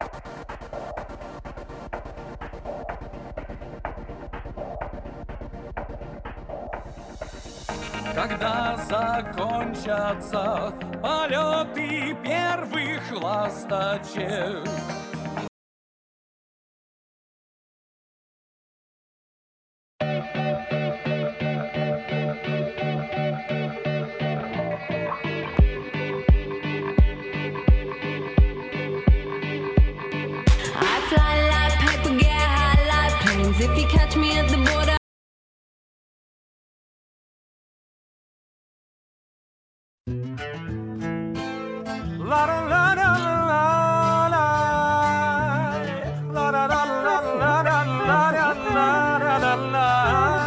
Когда закончатся полеты первых ласточек, I fly like paper, get high like planes. If you catch me at the border. la la la la la la la la la la la la la la.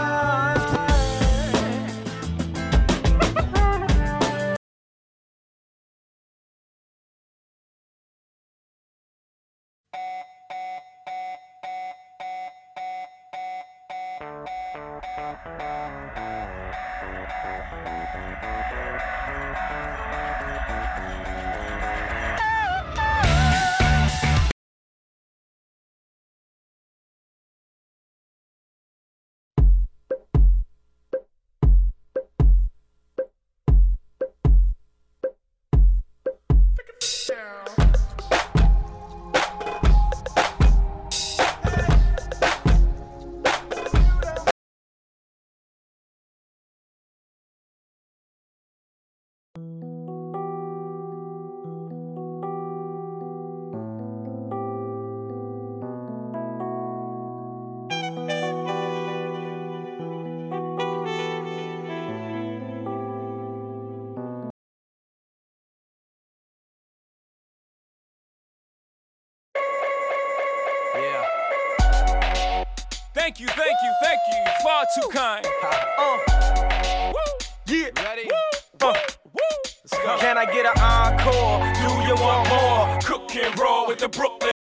Thank you, far too kind. Yeah. Ready? Let's go. Can I get an encore? Do you want more? Cook and roll with the Brooklyn